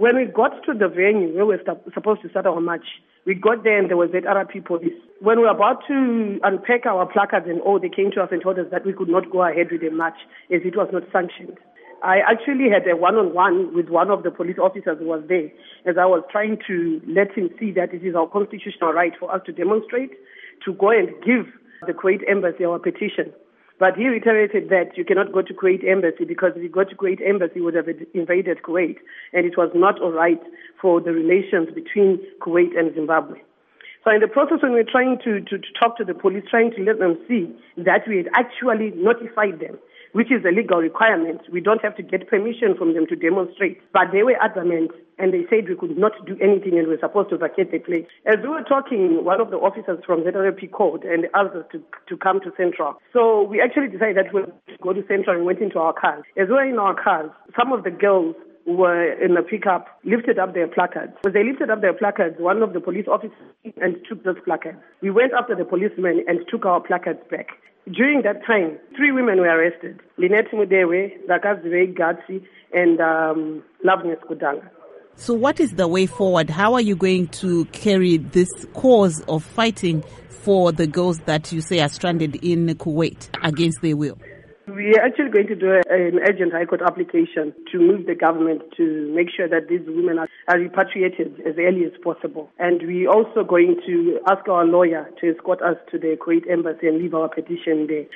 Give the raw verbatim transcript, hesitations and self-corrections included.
When we got to the venue where we were supposed to start our march, we got there and there was Z R P police. When we were about to unpack our placards and all, they came to us and told us that we could not go ahead with the march as it was not sanctioned. I actually had a one-on-one with one of the police officers who was there as I was trying to let him see that it is our constitutional right for us to demonstrate, to go and give the Kuwait Embassy our petition. But he reiterated that you cannot go to Kuwait Embassy because if you go to Kuwait Embassy, you would have invaded Kuwait, and it was not all right for the relations between Kuwait and Zimbabwe. So in the process, when we were trying to, to, to talk to the police, trying to let them see that we had actually notified them, which is a legal requirement. We don't have to get permission from them to demonstrate. But they were adamant, and they said we could not do anything and we were supposed to vacate the place. As we were talking, one of the officers from Z R P called and asked us to, to come to Central. So we actually decided that we would go to Central and went into our cars. As we were in our cars, some of the girls who were in the pickup lifted up their placards. As they lifted up their placards, one of the police officers and took those placards. We went after the policemen and took our placards back. During that time, three women were arrested. Lynette Mudewe, Zakaziwe Gatsi, and um, Loveness Kudanga. So what is the way forward? How are you going to carry this cause of fighting for the girls that you say are stranded in Kuwait against their will? We are actually going to do an urgent High Court application to move the government to make sure that these women are, are repatriated as early as possible. And we're also going to ask our lawyer to escort us to the Kuwait Embassy and leave our petition there.